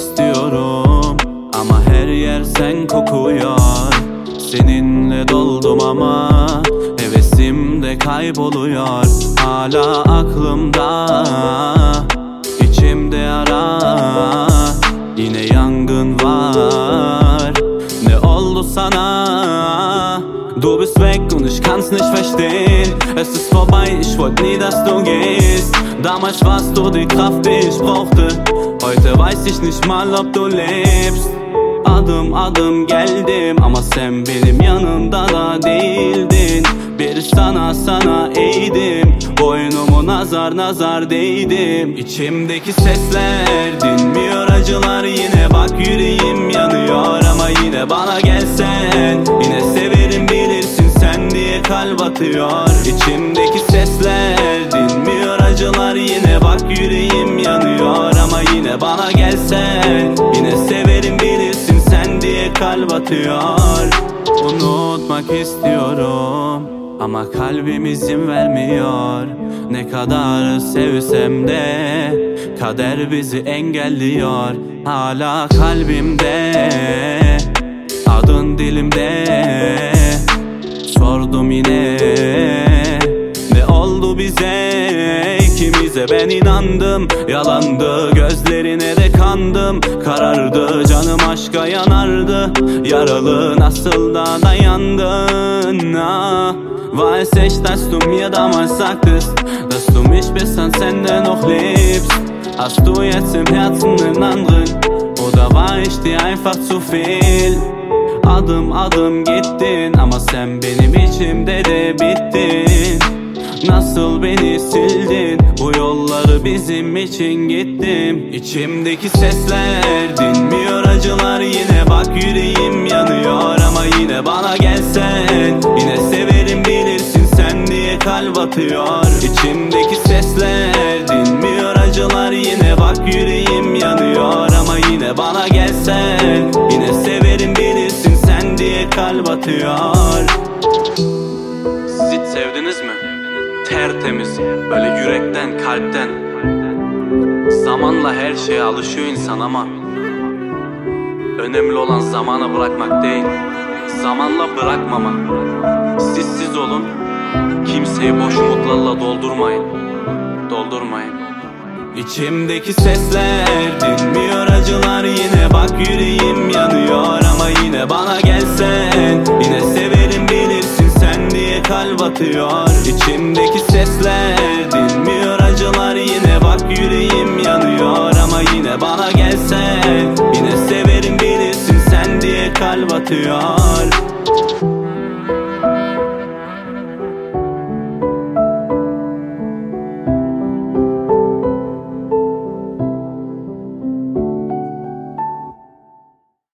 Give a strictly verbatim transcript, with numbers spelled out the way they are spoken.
istiyorum ama her yer sen kokuyor. Seninle doldum ama hevesim de kayboluyor. Hala aklımda, içimde yara, yine yangın var. Ne oldu sana? Du bist weg und ich kann's nicht verstehen. Es ist vorbei, ich wollte nie, dass du gehst. Damals warst du die Kraft, die ich brauchte. Heute weiß ich nicht mal, ob du lebst. Adım adım geldim ama sen benim yanımda da değildin. Bir sana sana eğdim, boynumu nazar nazar değdim. İçimdeki sesler dinmiyor, acılar yine, bak yüreğim yanıyor. Ama yine bana gelsen, yine severim bilirsin sen diye kalp atıyor. İçimdeki sesler dinmiyor, acılar yine, bak yüreğim yanıyor. Ama yine bana gelsen, yine severim bilirsin sen diye kalp atıyor. Unutmak istiyorum ama kalbim izin vermiyor. Ne kadar sevsem de kader bizi engelliyor. Hala kalbimde, adın dilimde. Sordum yine, ne oldu bize, ikimize ben inandım. Yalandı, gözlerine de kandım. Karardı, canım aşka yanardı. Yaralı nasıl da dayandın, ah. Weiß ich, dass du mir damals sagtest, dass du mich bis ans Ende noch liebst. Hast du jetzt im Herzen den anderen, oder war ich dir einfach zu viel? Adım adım gittin ama sen benim içimde de bittin. Nasıl beni sildin, bu yolları bizim için gittim. İçimdeki sesler dinmiyor, acılar yine, bak yüreğim yanıyor. Ama yine bana gelsen, yine severim bilirsin sen diye kalp atıyor. İçimdeki sesler dinmiyor, acılar yine, bak yüreğim yanıyor. Ama yine bana gelsen, yine severim bilirsin sen diye kalp atıyor. Siz hiç sevdiniz mi? Tertemiz, böyle yürekten, kalpten. Zamanla her şeye alışıyor insan ama önemli olan zamanı bırakmak değil, zamanla bırakmamak. Siz siz olun, kimseyi boş umutlarla doldurmayın, doldurmayın. İçimdeki sesler dinmiyor, acılar yine, bak yüreğim yanıyor. Ama yine bana gelsen, yine severim bilirsin sen diye kalp atıyor. İçimdeki sesler dinmiyor, acılar yine, bak yüreğim yanıyor. Ama yine bana gelsen, yine severim bilirsin sen diye kalp atıyor.